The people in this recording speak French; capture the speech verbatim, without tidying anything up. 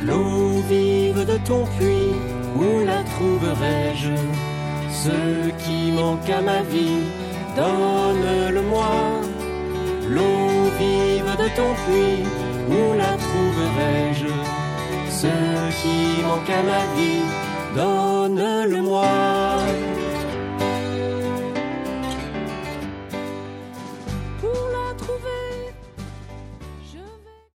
L'eau vive de ton puits, où la trouverai-je? Ce qui manque à ma vie, donne-le-moi. L'eau vive de ton puits, où la trouverai-je? Ce qui manque à ma vie, donne-le-moi.